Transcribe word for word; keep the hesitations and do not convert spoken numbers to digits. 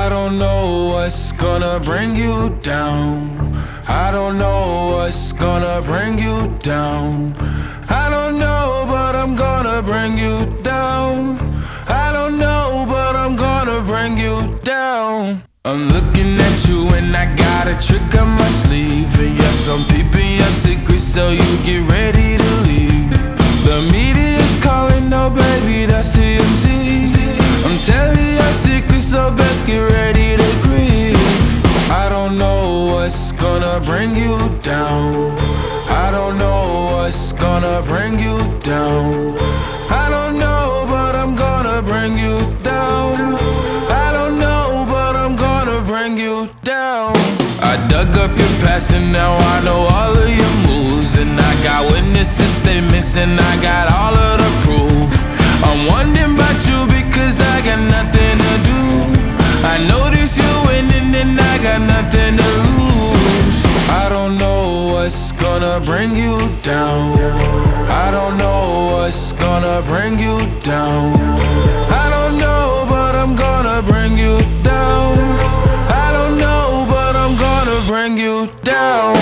I don't know what's gonna bring you down. I don't know what's gonna bring you down. I don't know, but I'm gonna bring you down. I don't know, but I'm gonna bring you down. I'm looking at you and I got a trick up my sleeve. And yes, I'm peeping your secrets, so you get ready to leave. The media's calling, oh baby, that's T M Z. I'm telling your secrets, so best get ready to grieve. I don't know what's gonna bring you down. I don't know what's gonna bring you down. I don't know, but I'm gonna bring you down. I don't know, but I'm gonna bring you down. I dug up your past and now I know all of your moves. And I got witnesses, statements, and I got all of the proof. I'm wondering about you because I got nothing to do. I notice you're winning and I got nothing to lose. I don't know what's gonna bring you down. I don't know what's gonna bring you down. I don't know, but I'm gonna bring you down. I don't know, but I'm gonna bring you down.